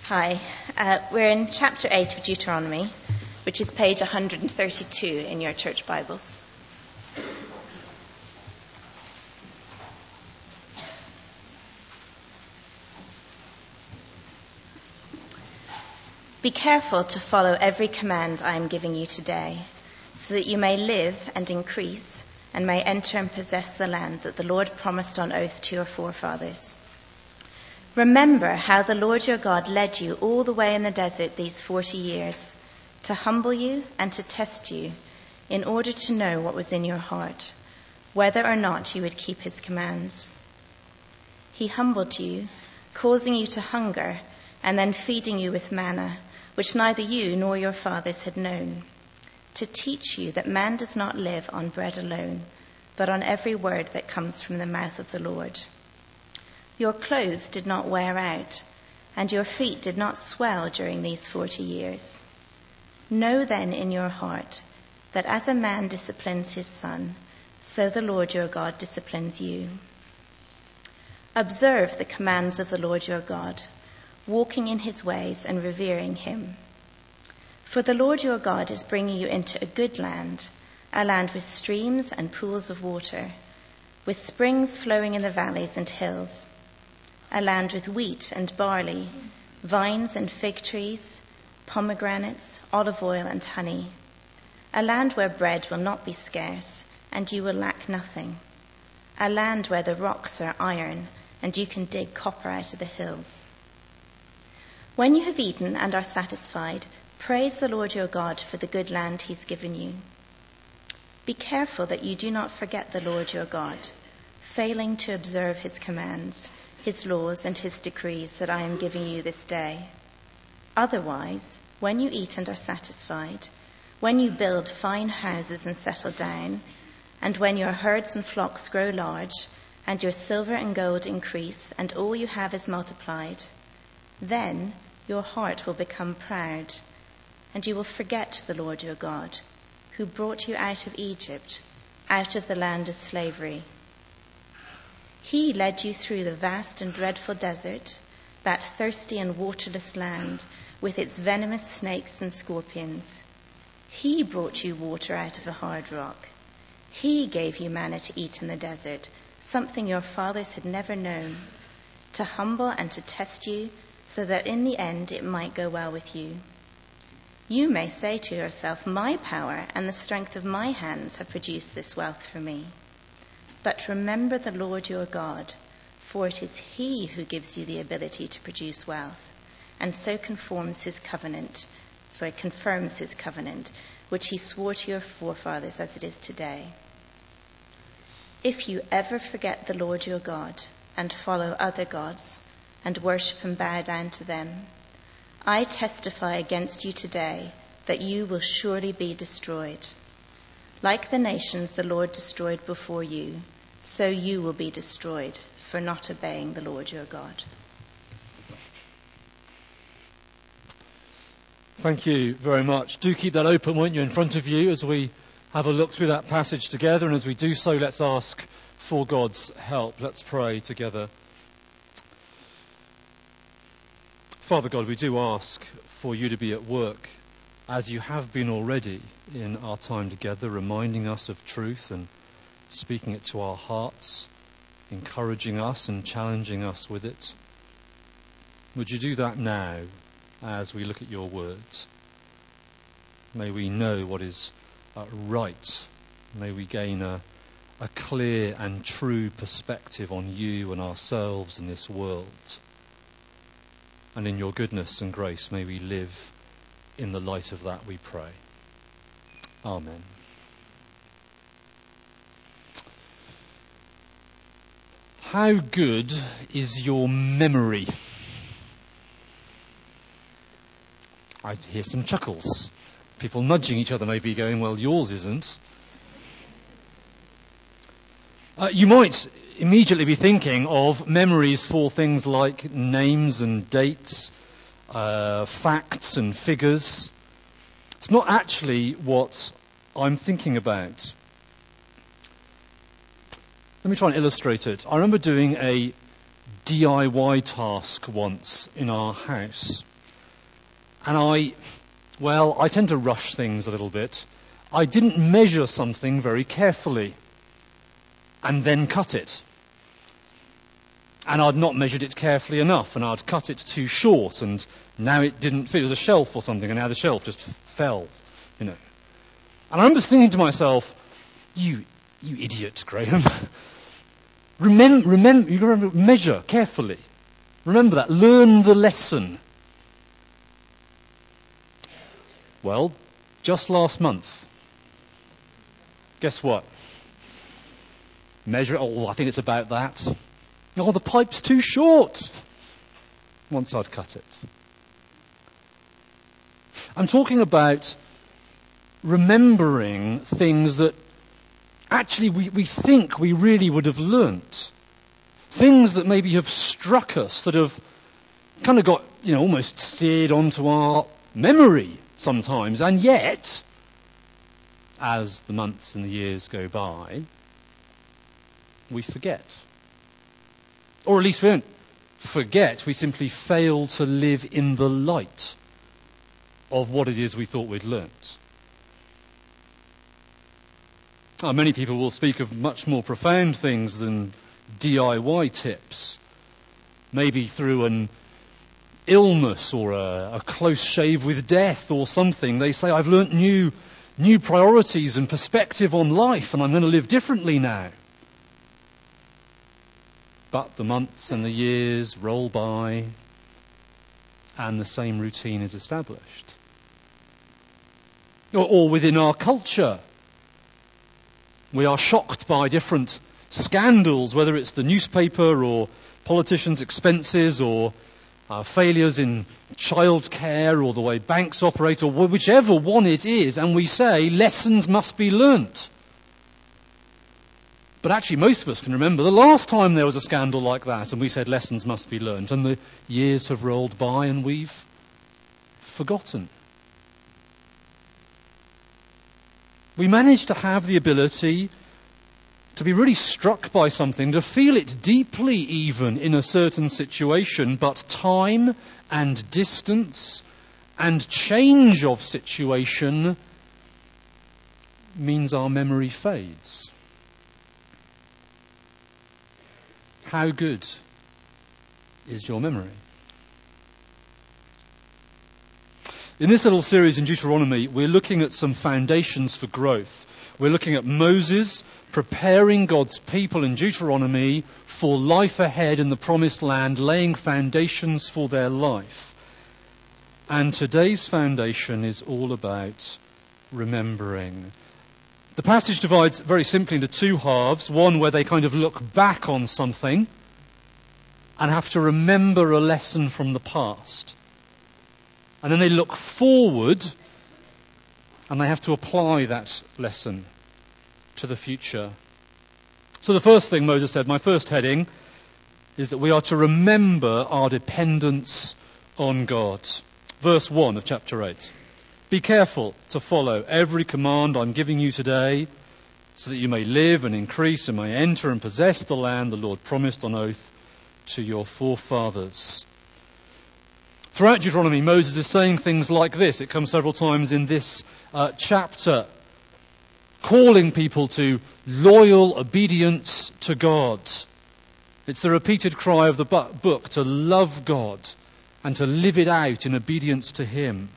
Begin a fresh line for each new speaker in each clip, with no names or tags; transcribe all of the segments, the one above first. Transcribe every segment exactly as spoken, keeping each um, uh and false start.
Hi, uh, we're in chapter eight of Deuteronomy, which is page one hundred thirty-two in your church Bibles. Be careful to follow every command I am giving you today, so that you may live and increase and may enter and possess the land that the Lord promised on oath to your forefathers. Remember how the Lord your God led you all the way in the desert these forty years, to humble you and to test you, in order to know what was in your heart, whether or not you would keep his commands. He humbled you, causing you to hunger, and then feeding you with manna, which neither you nor your fathers had known, to teach you that man does not live on bread alone, but on every word that comes from the mouth of the Lord. Your clothes did not wear out, and your feet did not swell during these forty years. Know then in your heart that as a man disciplines his son, so the Lord your God disciplines you. Observe the commands of the Lord your God, walking in his ways and revering him. For the Lord your God is bringing you into a good land, a land with streams and pools of water, with springs flowing in the valleys and hills, a land with wheat and barley, vines and fig trees, pomegranates, olive oil and honey, a land where bread will not be scarce and you will lack nothing, a land where the rocks are iron and you can dig copper out of the hills. When you have eaten and are satisfied, praise the Lord your God for the good land he's given you. Be careful that you do not forget the Lord your God, failing to observe his commands, his laws and his decrees that I am giving you this day. Otherwise, when you eat and are satisfied, when you build fine houses and settle down, and when your herds and flocks grow large, and your silver and gold increase, and all you have is multiplied, then your heart will become proud, and you will forget the Lord your God, who brought you out of Egypt, out of the land of slavery. He led you through the vast and dreadful desert, that thirsty and waterless land, with its venomous snakes and scorpions. He brought you water out of a hard rock. He gave you manna to eat in the desert, something your fathers had never known, to humble and to test you, so that in the end it might go well with you. You may say to yourself, my power and the strength of my hands have produced this wealth for me. But remember the Lord your God, for it is he who gives you the ability to produce wealth, and so conforms his covenant, sorry, confirms his covenant, which he swore to your forefathers as it is today. If you ever forget the Lord your God and follow other gods and worship and bow down to them, I testify against you today that you will surely be destroyed. Like the nations the Lord destroyed before you, so you will be destroyed for not obeying the Lord your God.
Thank you very much. Do keep that open, won't you, in front of you as we have a look through that passage together. And as we do so, let's ask for God's help. Let's pray together. Father God, we do ask for you to be at work, as you have been already in our time together, reminding us of truth and speaking it to our hearts, encouraging us and challenging us with it. Would you do that now as we look at your words? May we know what is uh, right. May we gain a, a clear and true perspective on you and ourselves and this world. And in your goodness and grace, may we live in the light of that, we pray. Amen. How good is your memory? I hear some chuckles. People nudging each other, maybe going, well, yours isn't. Uh, you might immediately be thinking of memories for things like names and dates, uh, facts and figures. It's not actually what I'm thinking about. Let me try and illustrate it. I remember doing a D I Y task once in our house. And I, well, I tend to rush things a little bit. I didn't measure something very carefully and then cut it. And I'd not measured it carefully enough, and I'd cut it too short, and now it didn't fit. It was a shelf or something, and now the shelf just f- fell, you know. And I remember thinking to myself, you, you idiot, Graham. remember, remember, you remember, measure carefully. Remember that. Learn the lesson. Well, just last month, guess what? Measure, oh, I think it's about that. Oh, the pipe's too short. Once I'd cut it. I'm talking about remembering things that actually we, we think we really would have learnt. Things that maybe have struck us, that have kind of got, you know, almost seared onto our memory sometimes. And yet, as the months and the years go by, we forget. Or at least we don't forget, we simply fail to live in the light of what it is we thought we'd learnt. Uh, many people will speak of much more profound things than D I Y tips. Maybe through an illness or a, a close shave with death or something. They say, I've learnt new, new priorities and perspective on life, and I'm going to live differently now. But the months and the years roll by, and the same routine is established. Or, or within our culture, we are shocked by different scandals, whether it's the newspaper or politicians' expenses or uh, failures in childcare or the way banks operate or whichever one it is, and we say lessons must be learnt. But actually, most of us can remember the last time there was a scandal like that, and we said lessons must be learnt, and the years have rolled by, and we've forgotten. We manage to have the ability to be really struck by something, to feel it deeply even in a certain situation, but time and distance and change of situation means our memory fades. How good is your memory? In this little series in Deuteronomy, we're looking at some foundations for growth. We're looking at Moses preparing God's people in Deuteronomy for life ahead in the promised land, laying foundations for their life. And today's foundation is all about remembering. The passage divides very simply into two halves. One where they kind of look back on something and have to remember a lesson from the past. And then they look forward and they have to apply that lesson to the future. So the first thing Moses said, my first heading, is that we are to remember our dependence on God. Verse one of chapter eight. Be careful to follow every command I'm giving you today, so that you may live and increase and may enter and possess the land the Lord promised on oath to your forefathers. Throughout Deuteronomy, Moses is saying things like this. It comes several times in this uh, chapter, calling people to loyal obedience to God. It's the repeated cry of the book to love God and to live it out in obedience to Him.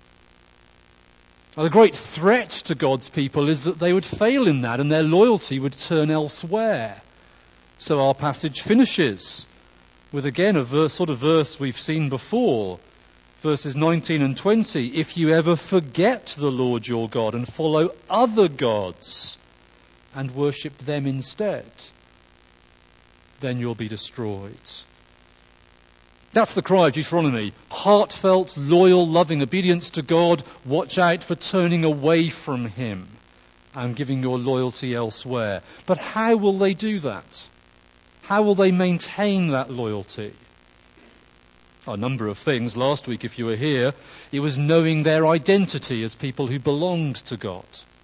Now, the great threat to God's people is that they would fail in that and their loyalty would turn elsewhere. So our passage finishes with again a verse, sort of verse we've seen before, verses nineteen and twenty. If you ever forget the Lord your God and follow other gods and worship them instead, then you'll be destroyed. That's the cry of Deuteronomy. Heartfelt, loyal, loving obedience to God. Watch out for turning away from Him and giving your loyalty elsewhere. But how will they do that? How will they maintain that loyalty? A number of things. Last week, if you were here, it was knowing their identity as people who belonged to God.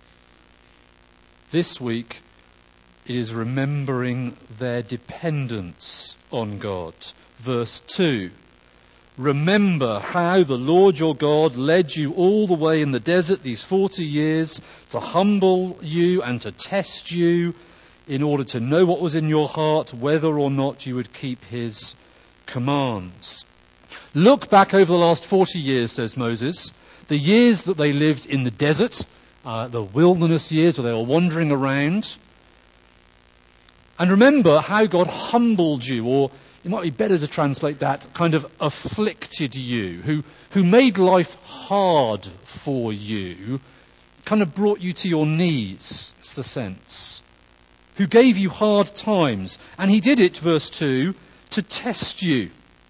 This week, it is remembering their dependence on God. Verse two, remember how the Lord your God led you all the way in the desert these forty years to humble you and to test you in order to know what was in your heart, whether or not you would keep his commands. Look back over the last forty years, says Moses, the years that they lived in the desert, uh, the wilderness years where they were wandering around. And remember how God humbled you, or it might be better to translate that, kind of afflicted you, who, who made life hard for you, kind of brought you to your knees, it's the sense, who gave you hard times. And he did it, verse two, to test you,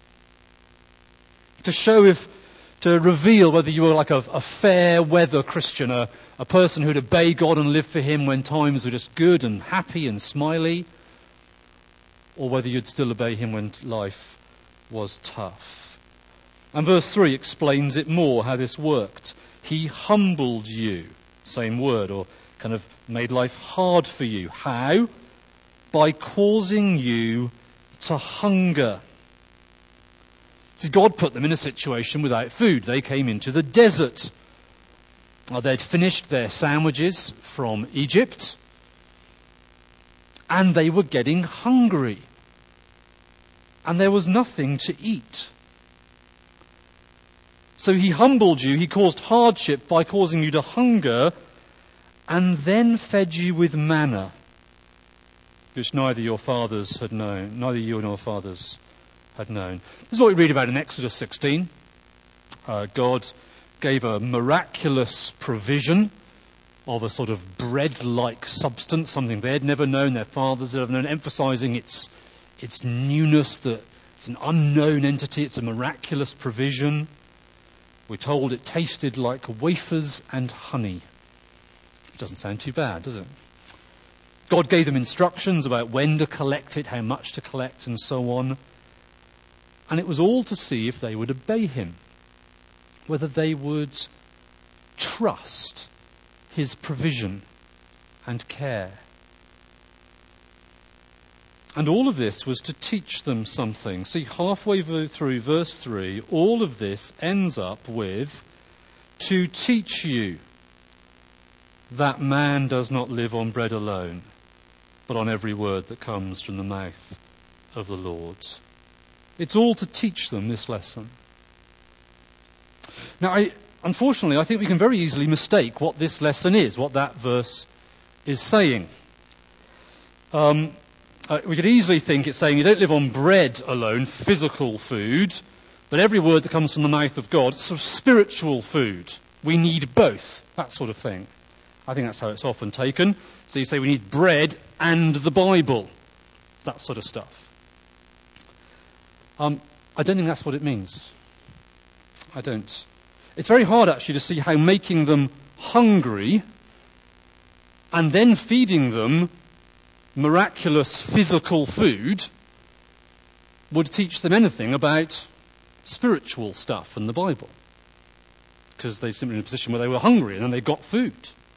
to show if, to reveal whether you were like a, a fair weather Christian, a, a person who'd obey God and live for him when times were just good and happy and smiley, or whether you'd still obey him when life was tough. And verse three explains it more, how this worked. He humbled you, same word, or kind of made life hard for you. How? By causing you to hunger. See, God put them in a situation without food. They came into the desert. Now, they'd finished their sandwiches from Egypt, and they were getting hungry. And there was nothing to eat. So he humbled you, he caused hardship by causing you to hunger, and then fed you with manna, which neither your fathers had known, neither you nor fathers had known. This is what we read about in Exodus sixteen. Uh, God gave a miraculous provision of a sort of bread-like substance, something they had never known, their fathers had never known, emphasizing its its newness, that it's an unknown entity, it's a miraculous provision. We're told it tasted like wafers and honey. It doesn't sound too bad, does it? God gave them instructions about when to collect it, how much to collect, and so on. And it was all to see if they would obey him, whether they would trust his provision and care. And all of this was to teach them something. See, halfway through verse three, all of this ends up with, to teach you that man does not live on bread alone, but on every word that comes from the mouth of the Lord. It's all to teach them this lesson. Now, I, unfortunately, I think we can very easily mistake what this lesson is, what that verse is saying. Um, uh, we could easily think it's saying you don't live on bread alone, physical food, but every word that comes from the mouth of God, it's sort of spiritual food. We need both, that sort of thing. I think that's how it's often taken. So you say we need bread and the Bible, that sort of stuff. Um, I don't think that's what it means. I don't. It's very hard actually to see how making them hungry and then feeding them miraculous physical food would teach them anything about spiritual stuff and the Bible. Because they're simply in a position where they were hungry and then they got food.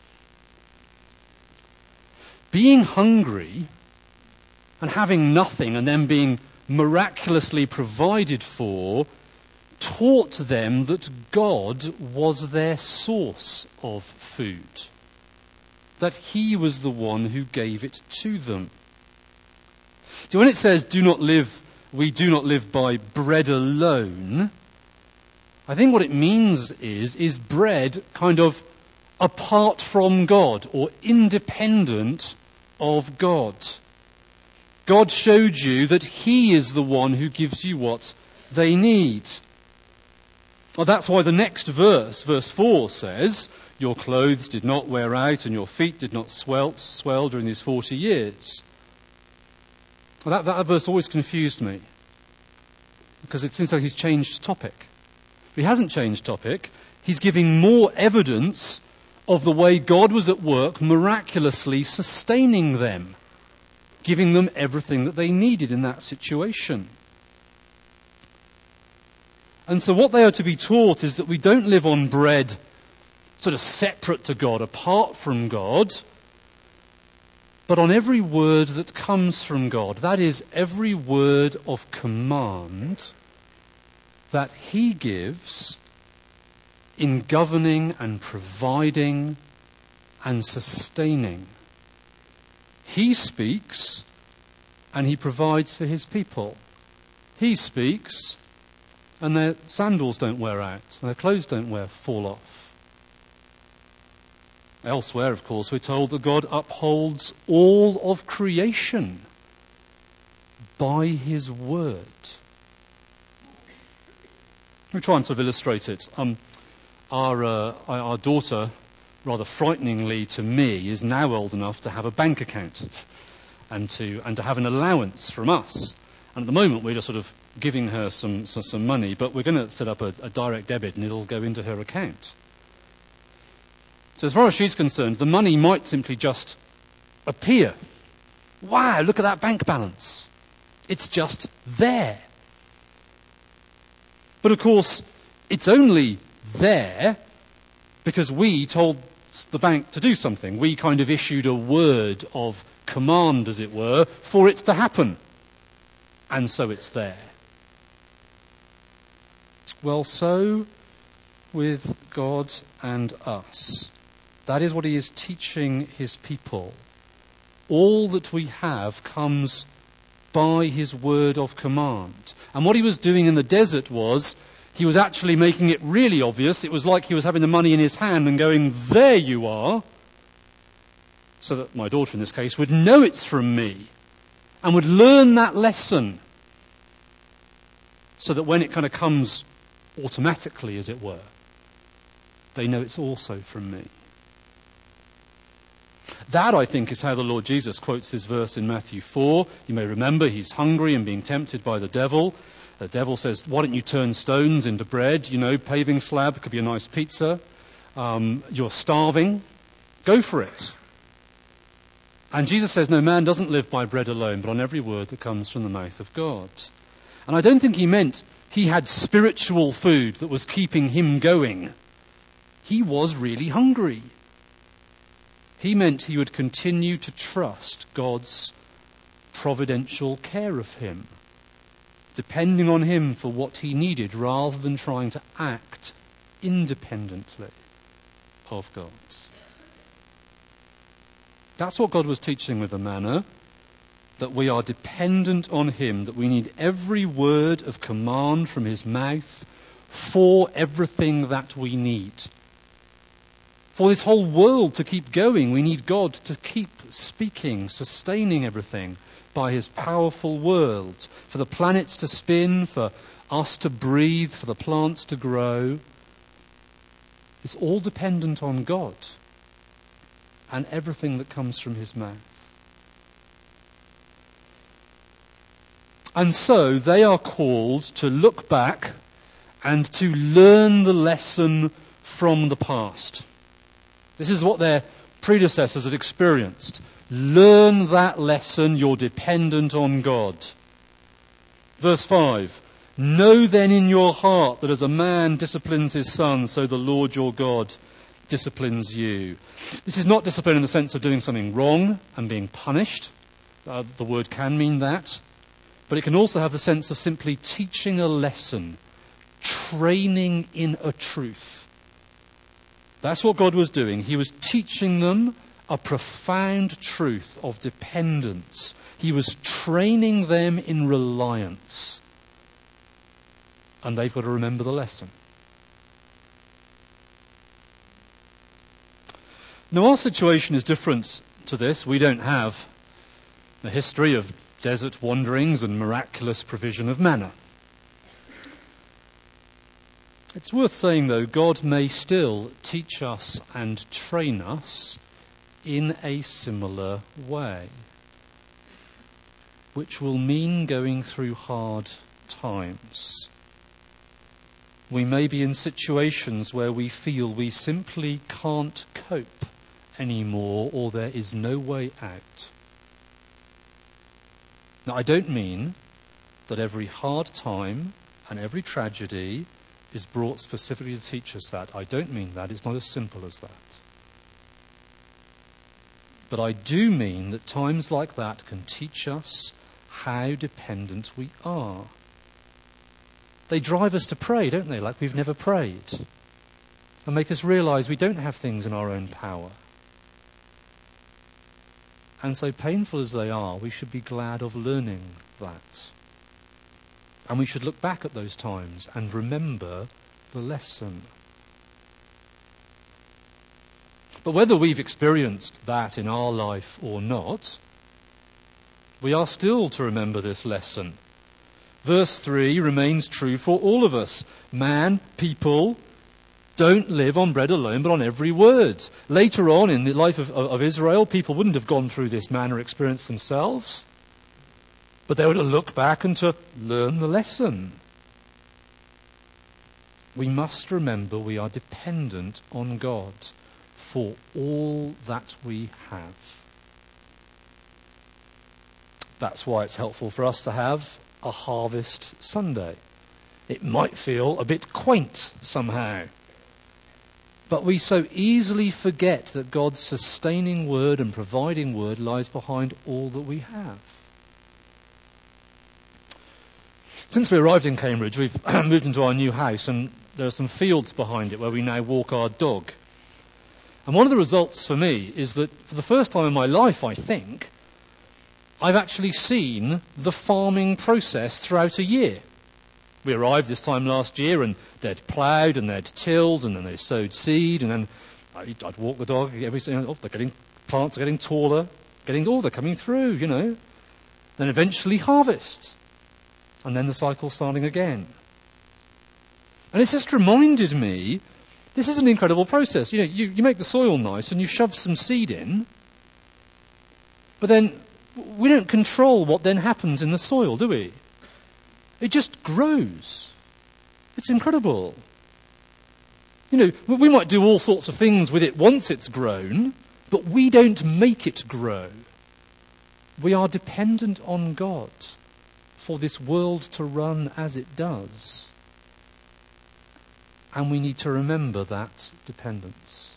Being hungry and having nothing and then being miraculously provided for taught them that God was their source of food, that he was the one who gave it to them. So when it says do not live, we do not live by bread alone, I think what it means is, is bread kind of apart from God or independent of God. God showed you that he is the one who gives you what they need. Well, that's why the next verse, verse four, says, your clothes did not wear out and your feet did not swell, swell during these forty years. Well, that, that verse always confused me, because it seems like he's changed topic. But he hasn't changed topic. He's giving more evidence of the way God was at work miraculously sustaining them, giving them everything that they needed in that situation. And so what they are to be taught is that we don't live on bread sort of separate to God, apart from God, but on every word that comes from God. That is, every word of command that he gives in governing and providing and sustaining. He speaks and he provides for his people. He speaks and their sandals don't wear out, and their clothes don't wear fall off. Elsewhere, of course, we're told that God upholds all of creation by his word. Let me try and sort of illustrate it. Um, our, uh, our daughter, rather frighteningly to me, is now old enough to have a bank account and to and to have an allowance from us. And at the moment, we're just sort of giving her some some, some money, but we're going to set up a, a direct debit and it'll go into her account. So as far as she's concerned, the money might simply just appear. Wow, look at that bank balance. It's just there. But of course, it's only there because we told the bank to do something. We kind of issued a word of command, as it were, for it to happen. And so it's there. Well, so with God and us. That is what he is teaching his people. All that we have comes by his word of command. And what he was doing in the desert was, he was actually making it really obvious. It was like he was having the money in his hand and going, there you are. So that my daughter in this case would know it's from me and would learn that lesson. So that when it kind of comes automatically, as it were, they know it's also from me. That, I think, is how the Lord Jesus quotes this verse in Matthew four. You may remember he's hungry and being tempted by the devil. The devil says, why don't you turn stones into bread? You know, paving slab, could be a nice pizza. Um, you're starving. Go for it. And Jesus says, no, man doesn't live by bread alone, but on every word that comes from the mouth of God. And I don't think he meant he had spiritual food that was keeping him going. He was really hungry. He meant he would continue to trust God's providential care of him, depending on him for what he needed, rather than trying to act independently of God. That's what God was teaching with the manna, that we are dependent on him, that we need every word of command from his mouth for everything that we need. For this whole world to keep going, we need God to keep speaking, sustaining everything by his powerful word. For the planets to spin, for us to breathe, for the plants to grow. It's all dependent on God and everything that comes from his mouth. And so they are called to look back and to learn the lesson from the past. This is what their predecessors had experienced. Learn that lesson, you're dependent on God. Verse five, know then in your heart that as a man disciplines his son, so the Lord your God disciplines you. This is not discipline in the sense of doing something wrong and being punished. Uh, the word can mean that. But it can also have the sense of simply teaching a lesson, training in a truth. That's what God was doing. He was teaching them a profound truth of dependence. He was training them in reliance. And they've got to remember the lesson. Now, our situation is different to this. We don't have a history of desert wanderings and miraculous provision of manna. It's worth saying, though, God may still teach us and train us in a similar way, which will mean going through hard times. We may be in situations where we feel we simply can't cope anymore, or there is no way out. Now, I don't mean that every hard time and every tragedy is brought specifically to teach us that. I don't mean that. It's not as simple as that. But I do mean that times like that can teach us how dependent we are. They drive us to pray, don't they, like we've never prayed, and make us realise we don't have things in our own power. And so painful as they are, we should be glad of learning that. And we should look back at those times and remember the lesson. But whether we've experienced that in our life or not, we are still to remember this lesson. Verse three remains true for all of us. Man, people, don't live on bread alone, but on every word. Later on in the life of, of Israel, people wouldn't have gone through this manner experience themselves, but they were to look back and to learn the lesson. We must remember we are dependent on God for all that we have. That's why it's helpful for us to have a Harvest Sunday. It might feel a bit quaint somehow, but we so easily forget that God's sustaining word and providing word lies behind all that we have. Since we arrived in Cambridge, we've moved into our new house, and there are some fields behind it where we now walk our dog. And one of the results for me is that for the first time in my life, I think, I've actually seen the farming process throughout a year. We arrived this time last year and they'd ploughed and they'd tilled and then they sowed seed, and then I'd, I'd walk the dog every day. Oh, they're getting, plants are getting taller, getting, oh, they're coming through, you know. Then eventually harvest. And then the cycle starting again. And it's just reminded me, this is an incredible process. You know, you, you make the soil nice and you shove some seed in, but then we don't control what then happens in the soil, do we? It just grows. It's incredible. You know, we might do all sorts of things with it once it's grown, but we don't make it grow. We are dependent on God for this world to run as it does. And we need to remember that dependence.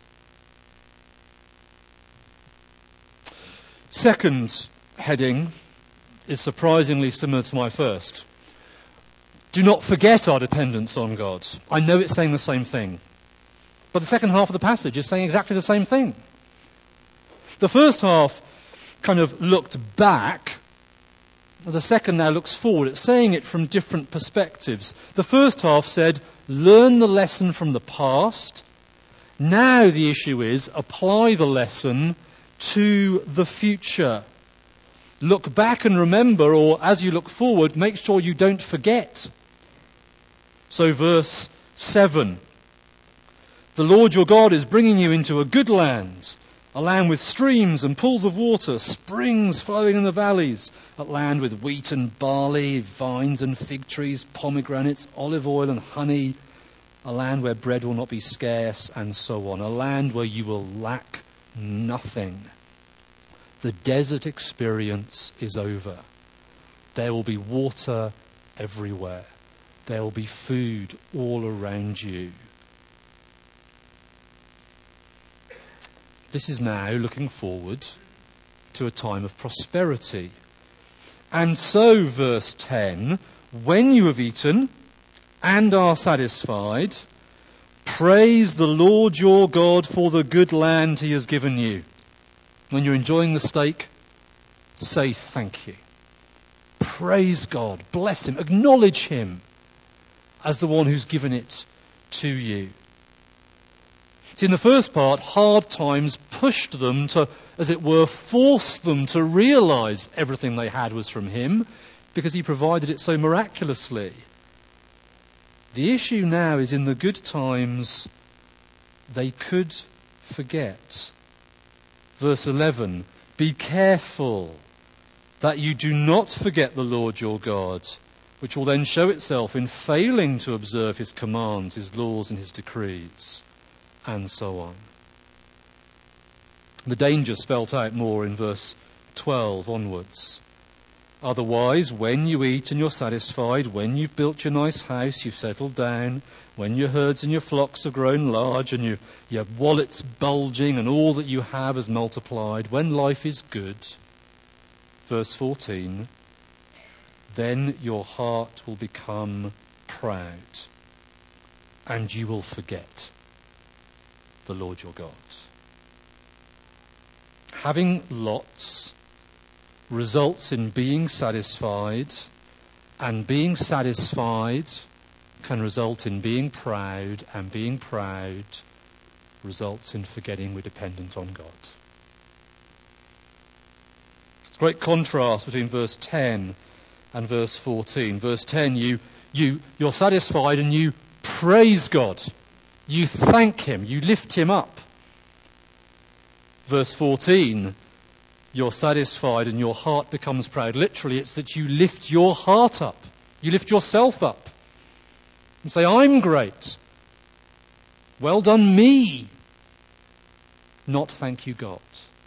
Second heading is surprisingly similar to my first. Do not forget our dependence on God. I know it's saying the same thing, but the second half of the passage is saying exactly the same thing. The first half kind of looked back. The second now looks forward. It's saying it from different perspectives. The first half said, learn the lesson from the past. Now the issue is, apply the lesson to the future. Look back and remember, or as you look forward, make sure you don't forget. So verse seven. The Lord your God is bringing you into a good land, a land with streams and pools of water, springs flowing in the valleys, a land with wheat and barley, vines and fig trees, pomegranates, olive oil and honey, a land where bread will not be scarce, and so on, a land where you will lack nothing. The desert experience is over. There will be water everywhere. There will be food all around you. This is now looking forward to a time of prosperity. And so, verse ten, when you have eaten and are satisfied, praise the Lord your God for the good land he has given you. When you're enjoying the steak, say thank you. Praise God, bless him, acknowledge him as the one who's given it to you. See, in the first part, hard times pushed them to, as it were, force them to realize everything they had was from him, because he provided it so miraculously. The issue now is, in the good times, they could forget. Verse eleven, be careful that you do not forget the Lord your God, which will then show itself in failing to observe his commands, his laws and his decrees, and so on. The danger spelt out more in verse twelve onwards. Otherwise, when you eat and you're satisfied, when you've built your nice house, you've settled down, when your herds and your flocks have grown large and you, your wallet's bulging and all that you have is multiplied, when life is good, verse fourteen, then your heart will become proud, and you will forget the Lord your God. Having lots results in being satisfied, and being satisfied can result in being proud, and being proud results in forgetting we're dependent on God. It's a great contrast between verse ten and verse fourteen. Verse ten, you, you, you're satisfied and you praise God. You thank him. You lift him up. Verse fourteen, you're satisfied and your heart becomes proud. Literally, it's that you lift your heart up. You lift yourself up and say, I'm great. Well done me. Not thank you, God.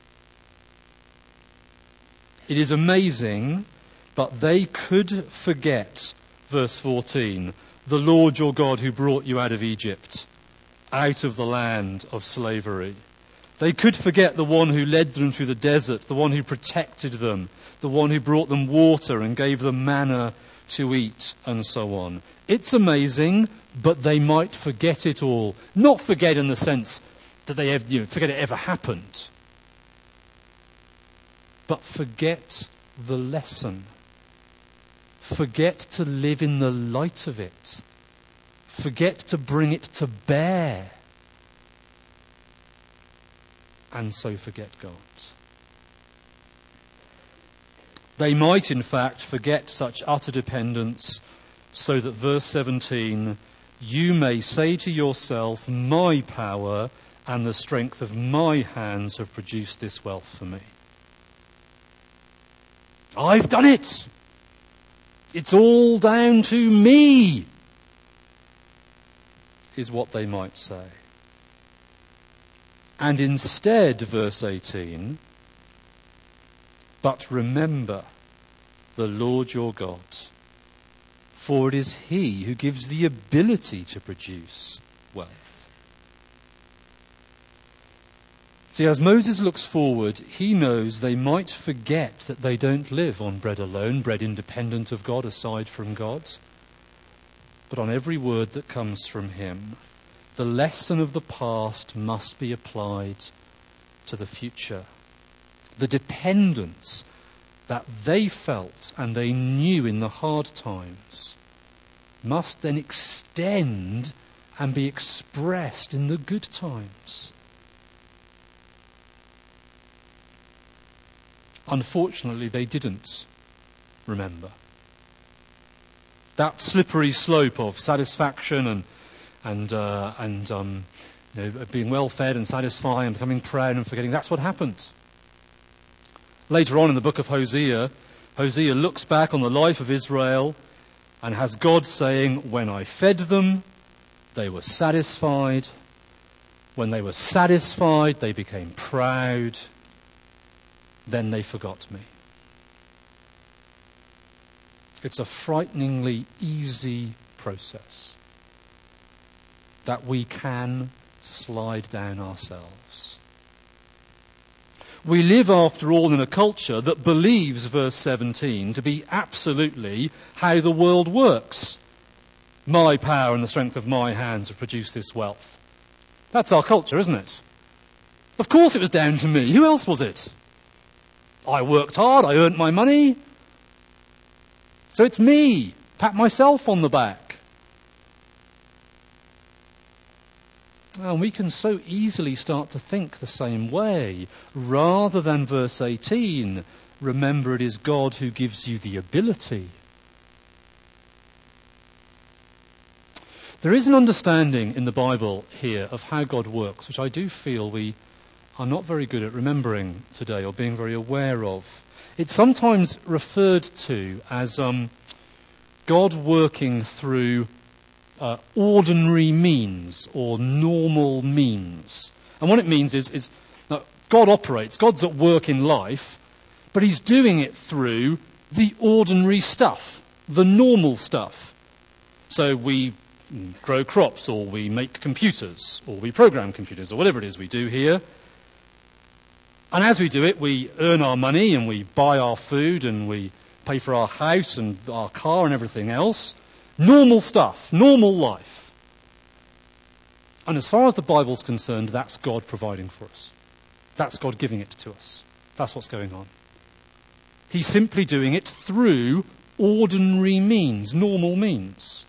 It is amazing, but they could forget, verse fourteen, the Lord your God who brought you out of Egypt, out of the land of slavery. They could forget the one who led them through the desert, the one who protected them, the one who brought them water and gave them manna to eat, and so on. It's amazing, but they might forget it all. Not forget in the sense that they have, you know, forget it ever happened, but forget the lesson. Forget to live in the light of it. Forget to bring it to bear. And so forget God. They might, in fact, forget such utter dependence, so that verse seventeen, you may say to yourself, my power and the strength of my hands have produced this wealth for me. I've done it. It's all down to me, is what they might say. And instead, verse eighteen, but remember the Lord your God, for it is he who gives the ability to produce wealth. See, as Moses looks forward, he knows they might forget that they don't live on bread alone, bread independent of God, aside from God, but on every word that comes from him. The lesson of the past must be applied to the future. The dependence that they felt and they knew in the hard times must then extend and be expressed in the good times. Unfortunately, they didn't remember. That slippery slope of satisfaction and and uh, and um, you know, being well fed and satisfying and becoming proud and forgetting, that's what happened. Later on in the book of Hosea, Hosea looks back on the life of Israel and has God saying, when I fed them, they were satisfied. When they were satisfied, they became proud. Then they forgot me. It's a frighteningly easy process that we can slide down ourselves. We live, after all, in a culture that believes verse seventeen to be absolutely how the world works. My power and the strength of my hands have produced this wealth. That's our culture, isn't it? Of course it was down to me. Who else was it? I worked hard, I earned my money. So it's me. Pat myself on the back. And we can so easily start to think the same way. Rather than verse eighteen, remember it is God who gives you the ability. There is an understanding in the Bible here of how God works, which I do feel we are not very good at remembering today or being very aware of. It's sometimes referred to as um, God working through uh, ordinary means or normal means. And what it means is, is that God operates, God's at work in life, but he's doing it through the ordinary stuff, the normal stuff. So we grow crops, or we make computers, or we program computers, or whatever it is we do here. And as we do it, we earn our money and we buy our food and we pay for our house and our car and everything else. Normal stuff, normal life. And as far as the Bible's concerned, that's God providing for us. That's God giving it to us. That's what's going on. He's simply doing it through ordinary means, normal means.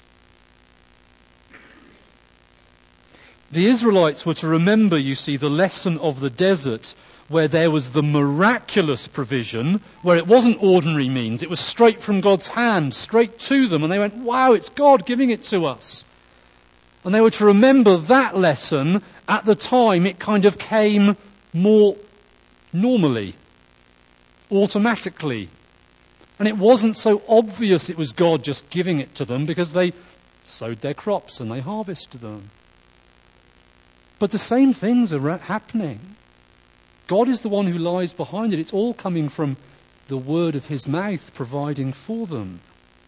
The Israelites were to remember, you see, the lesson of the desert, where there was the miraculous provision, where it wasn't ordinary means, it was straight from God's hand, straight to them, and they went, wow, it's God giving it to us. And they were to remember that lesson. At the time, it kind of came more normally, automatically. And it wasn't so obvious it was God just giving it to them, because they sowed their crops and they harvested them. But the same things are happening. God is the one who lies behind it. It's all coming from the word of his mouth providing for them.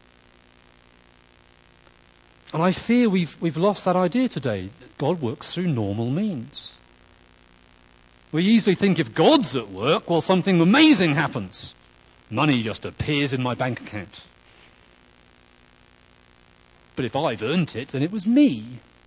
And I fear we've we've lost that idea today. God works through normal means. We easily think if God's at work, well, something amazing happens. Money just appears in my bank account. But if I've earned it, then it was me.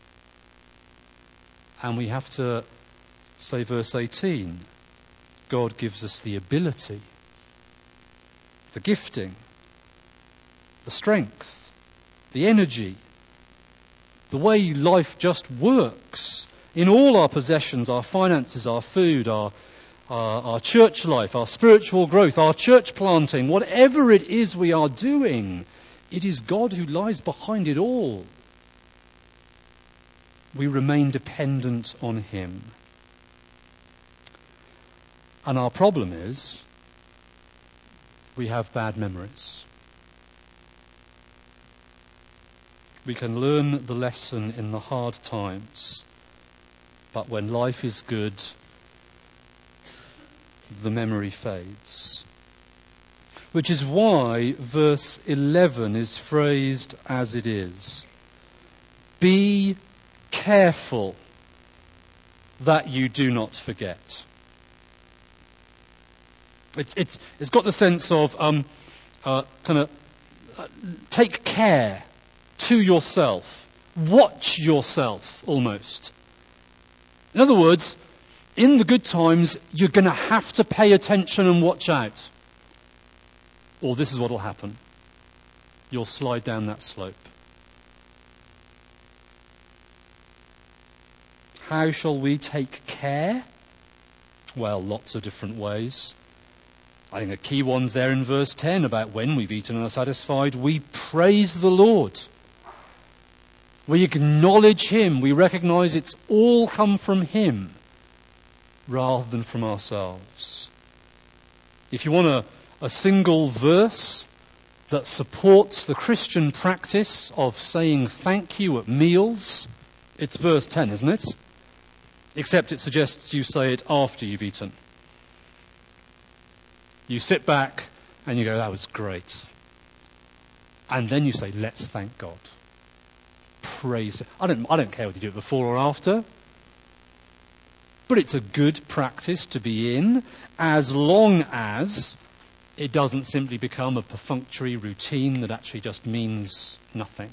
And we have to say, verse eighteen, God gives us the ability, the gifting, the strength, the energy, the way life just works in all our possessions, our finances, our food, our, our, our church life, our spiritual growth, our church planting, whatever it is we are doing, it is God who lies behind it all. We remain dependent on him. And our problem is we have bad memories. We can learn the lesson in the hard times, but when life is good, the memory fades. Which is why verse eleven is phrased as it is. Be careful that you do not forget. It's it's it's got the sense of um, uh, kind of uh, take care to yourself, watch yourself almost. In other words, in the good times, you're going to have to pay attention and watch out, or this is what will happen: you'll slide down that slope. How shall we take care? Well, lots of different ways. I think the key one's there in verse ten about when we've eaten and are satisfied. We praise the Lord. We acknowledge him. We recognize it's all come from him rather than from ourselves. If you want a, a single verse that supports the Christian practice of saying thank you at meals, it's verse ten, isn't it? Except it suggests you say it after you've eaten. You sit back and you go, that was great. And then you say, let's thank God. Praise. I don't, I don't care whether you do it before or after. But it's a good practice to be in, as long as it doesn't simply become a perfunctory routine that actually just means nothing.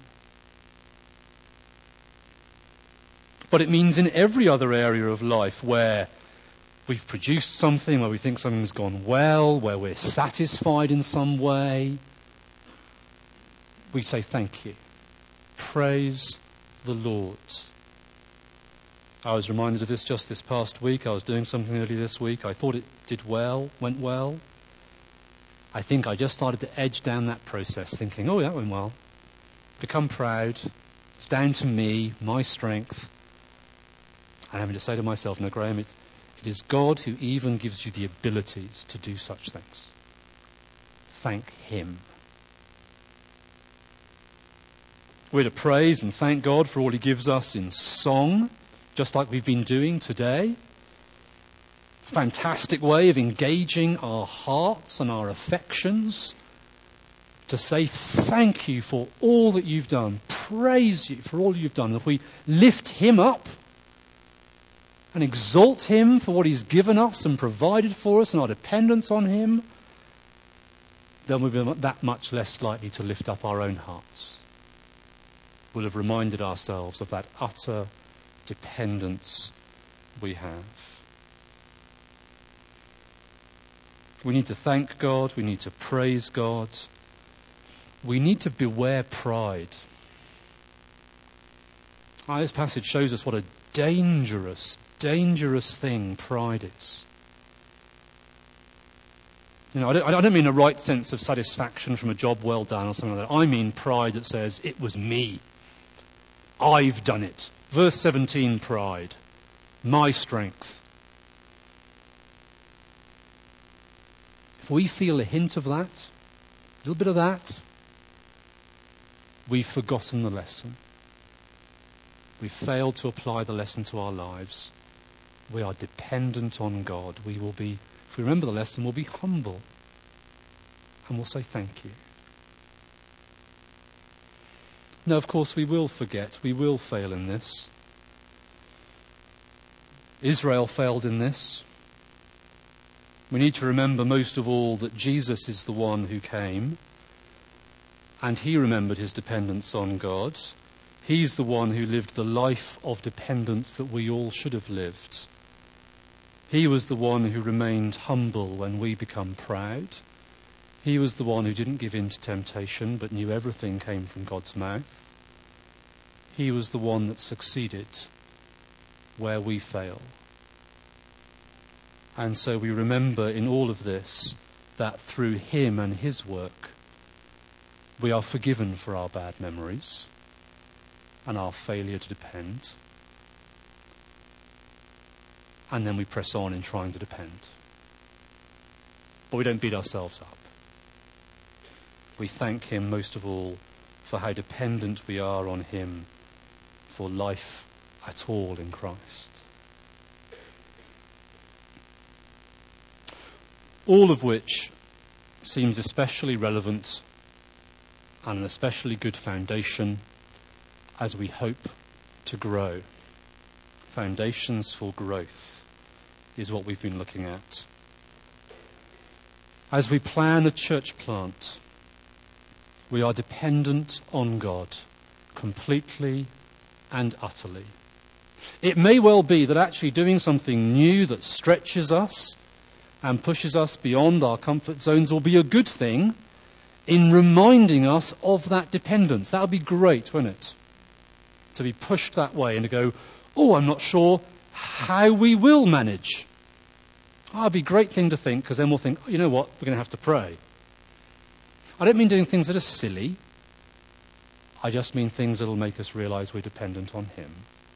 But it means in every other area of life where we've produced something, where we think something's gone well, where we're satisfied in some way, we say thank you. Praise the Lord. I was reminded of this just this past week. I was doing something early this week. I thought it did well, went well. I think I just started to edge down that process, thinking, oh, that went well. Become proud. It's down to me, my strength. And having to say to myself, no, Graham, it's, it is God who even gives you the abilities to do such things. Thank him. We're to praise and thank God for all he gives us in song, just like we've been doing today. Fantastic way of engaging our hearts and our affections to say thank you for all that you've done. Praise you for all you've done. If we lift him up and exalt him for what he's given us and provided for us and our dependence on him, then we'll be that much less likely to lift up our own hearts. we'll have reminded ourselves of that utter dependence we have. We need to thank God. We need to praise God. We need to beware pride. Ah, this passage shows us what a dangerous, dangerous thing pride is. You know, I don't, I don't mean a right sense of satisfaction from a job well done or something like that. I mean pride that says, it was me. I've done it. Verse seventeen, pride. My strength. If we feel a hint of that, a little bit of that, we've forgotten the lesson. We've failed to apply the lesson to our lives. We are dependent on God. We will be, if we remember the lesson, we'll be humble. And we'll say thank you. Now, of course, we will forget. We will fail in this. Israel failed in this. We need to remember most of all that Jesus is the one who came, and he remembered his dependence on God. He's the one who lived the life of dependence that we all should have lived. He was the one who remained humble when we become proud. He was the one who didn't give in to temptation but knew everything came from God's mouth. He was the one that succeeded where we fail. And so we remember in all of this that through him and his work, we are forgiven for our bad memories and our failure to depend. And then we press on in trying to depend. But we don't beat ourselves up. We thank him most of all for how dependent we are on him for life at all in Christ. All of which seems especially relevant and an especially good foundation as we hope to grow. Foundations for growth is what we've been looking at. As we plan a church plant, we are dependent on God completely and utterly. It may well be that actually doing something new that stretches us and pushes us beyond our comfort zones will be a good thing in reminding us of that dependence. That would be great, wouldn't it? To be pushed that way and to go, oh, I'm not sure how we will manage. Oh, it'd be a great thing to think, because then we'll think, oh, you know what, we're going to have to pray. I don't mean doing things that are silly. I just mean things that will make us realize we're dependent on him.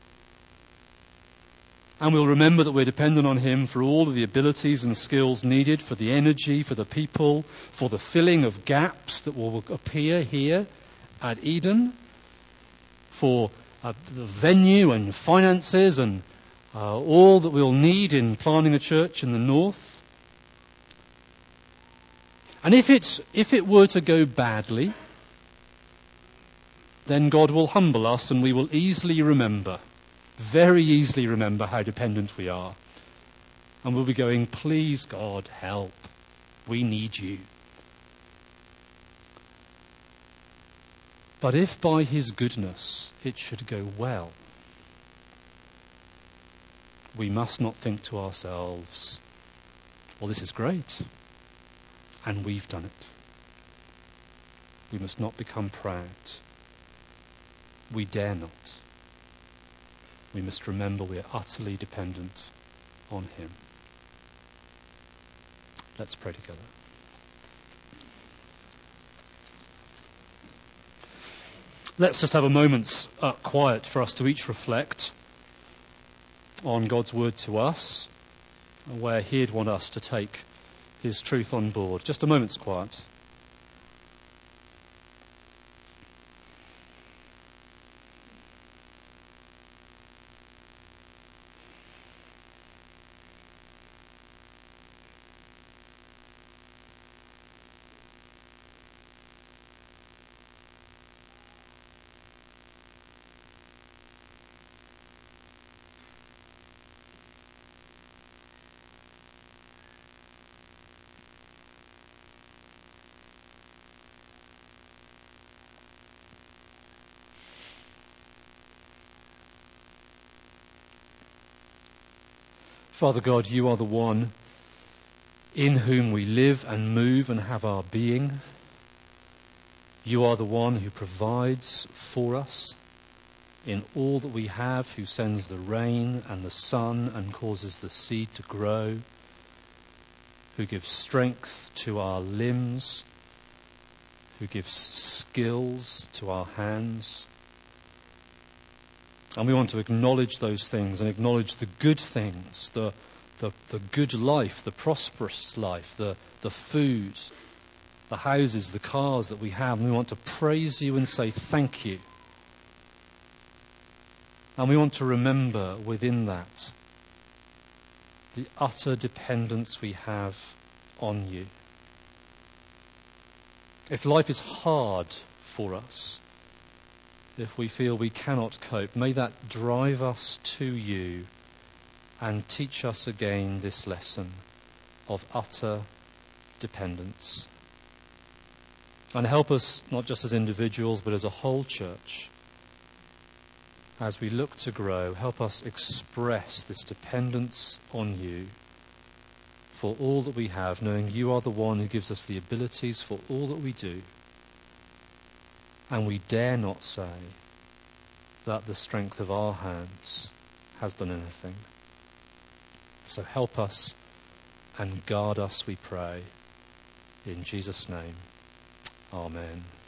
And we'll remember that we're dependent on him for all of the abilities and skills needed, for the energy, for the people, for the filling of gaps that will appear here at Eden, for uh, the venue and finances and uh, all that we'll need in planting a church in the north. And if it's if it were to go badly, then God will humble us and we will easily remember, very easily remember how dependent we are. And we'll be going, please God, help. We need you. But if by his goodness it should go well, we must not think to ourselves, well, this is great, and we've done it. We must not become proud. We dare not. We must remember we are utterly dependent on him. Let's pray together. Let's just have a moment's uh, quiet for us to each reflect on God's word to us, and where he'd want us to take his truth on board. Just a moment's quiet. Father God, you are the one in whom we live and move and have our being. You are the one who provides for us in all that we have, who sends the rain and the sun and causes the seed to grow, who gives strength to our limbs, who gives skills to our hands. And we want to acknowledge those things and acknowledge the good things, the the, the good life, the prosperous life, the, the food, the houses, the cars that we have. And we want to praise you and say thank you. And we want to remember within that the utter dependence we have on you. If life is hard for us, if we feel we cannot cope, may that drive us to you and teach us again this lesson of utter dependence. And help us, not just as individuals, but as a whole church, as we look to grow, help us express this dependence on you for all that we have, knowing you are the one who gives us the abilities for all that we do. And we dare not say that the strength of our hands has done anything. So help us and guard us, we pray. In Jesus' name, amen.